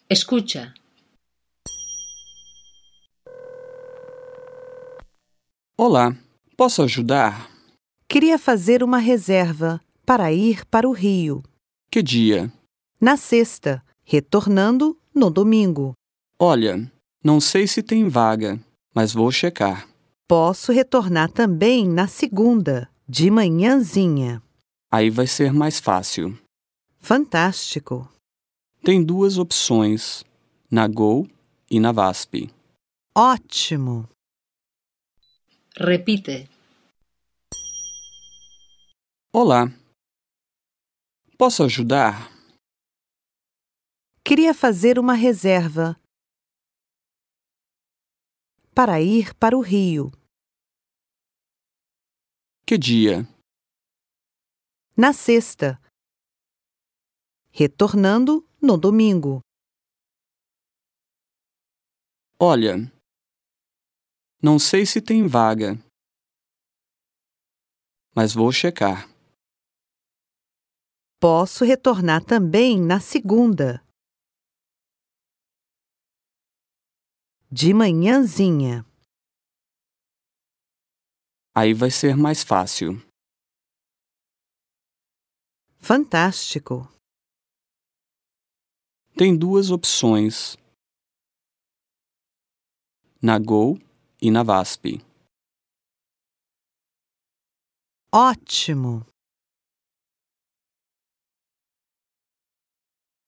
Escucha. Olá, posso ajudar? Queria fazer uma reserva para ir para o Rio. Que dia? Na sexta, retornando no domingo. Olha, não sei se tem vaga, mas vou checar. Posso retornar também na segunda, de manhãzinha. Aí vai ser mais fácil. Fantástico! Tem duas opções, na Gol e na VASP. Ótimo! Repite. Olá, posso ajudar? Queria fazer uma reserva para ir para o Rio. Que dia? Na sexta, retornando no domingo. Olha, não sei se tem vaga, mas vou checar. Posso retornar também na segunda, de manhãzinha. Aí vai ser mais fácil. Fantástico! Tem duas opções, na Gol e na VASP. Ótimo!